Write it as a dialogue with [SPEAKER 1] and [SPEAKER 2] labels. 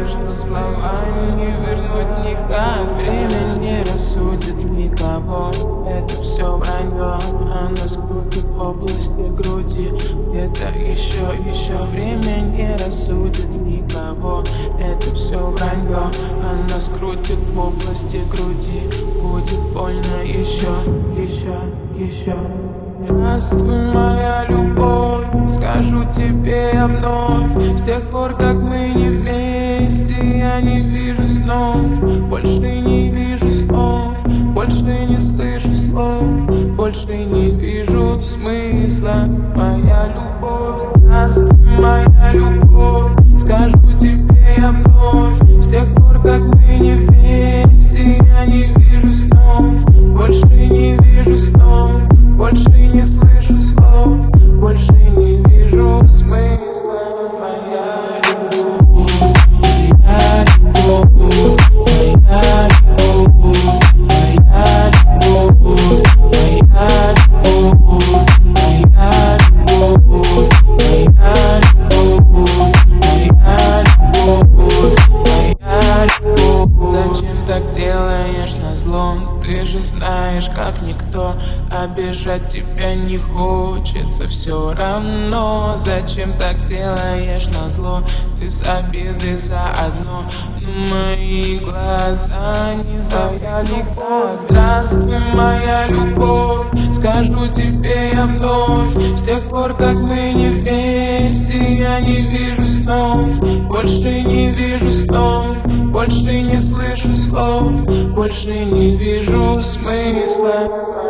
[SPEAKER 1] между словами не вернуть никак. Время не рассудит никого, это все вранье. Оно скрутит в области груди. Где-то еще время не рассудит никого, это все вранье. Оно скрутит в области груди. Будет больно еще. Здравствуй, моя любовь, скажу тебе я вновь. С тех пор, как мы не вместе, я не вижу снов. Больше не вижу снов, больше не слышу слов, больше не вижу смысла. Моя любовь, здравствуй, моя любовь, скажу тебе я вновь. С тех пор, как мы не вместе, я не вижу снов. Больше не вижу снов, больше не слышу слов, больше не вижу смысла. Моя любовь, моя любовь, моя любовь, моя любовь, моя любовь, моя любовь, моя любовь, моя любовь, моя любовь. Зачем так делаешь назло? Ты же знаешь, как никто, обижать тебя не хочется все равно. Зачем так делаешь назло? Ты с обиды заодно, но мои глаза не завяли. Здравствуй, моя любовь, скажу тебе я вновь. С тех пор, как мы не вместе, я не вижу снов. Больше не вижу снов, больше не слышу слов, больше не вижу смысла.